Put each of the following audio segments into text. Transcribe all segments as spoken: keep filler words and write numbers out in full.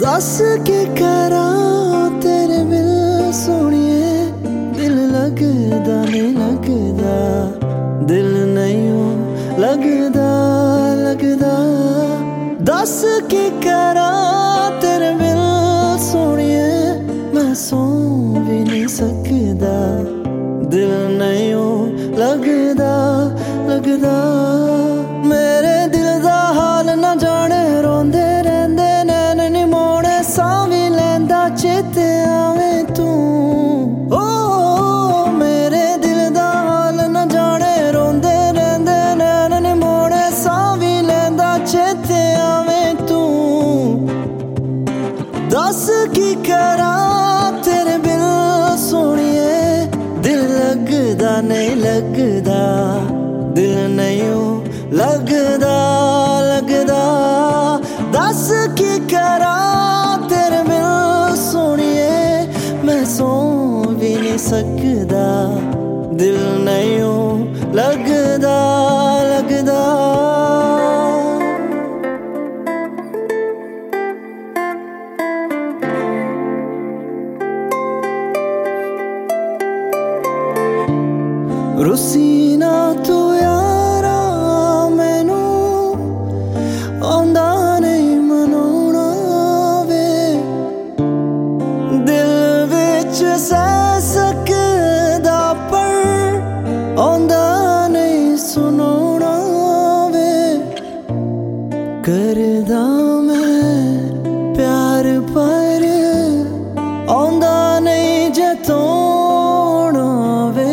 दस की करा तेरे बिल सोनिए, दिल लगदा नहीं लगदा, दिल नहीं लगदा लगदा। दस की करा तेरे बिल सोनिए, मैं सो भी नहीं सकदा, दिल नहीं लगदा लगदा। मेरे दिल दा हाल ना जाने, रोंदे रहंदे नैन नी मोड़े, सां भी लैंदा चेते आवे तू। ओ मेरे दिल दा हाल ना जाने, रोंदे रहंदे नैन नी मोड़े, सां भी लैंदा चेते आवे तू। दस की करा तेरे बिल सोनिए, दिल लगदा नहीं लगदा, दिल नहीं लगदा लगदा। दस की करा तेरे बिल सोनिए, मैं सो भी नहीं सकदा, दिल नहीं लगदा लगदा। रुसी ना तू यारा मैनू, आंदा नहीं मनाउणा वे, दिल विच सह सकदा पर आंदा नहीं सुनाउणा वे। करदा मैं प्यार पर आंदा नहीं जतौणा वे।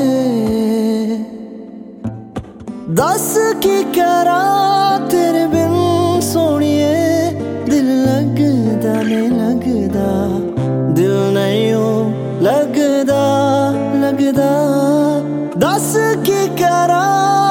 दस की करा तेरे बिन सोनिए, दिल लगदा नहीं लगदा, दिल नहीं लगदा लगदा। दस की करा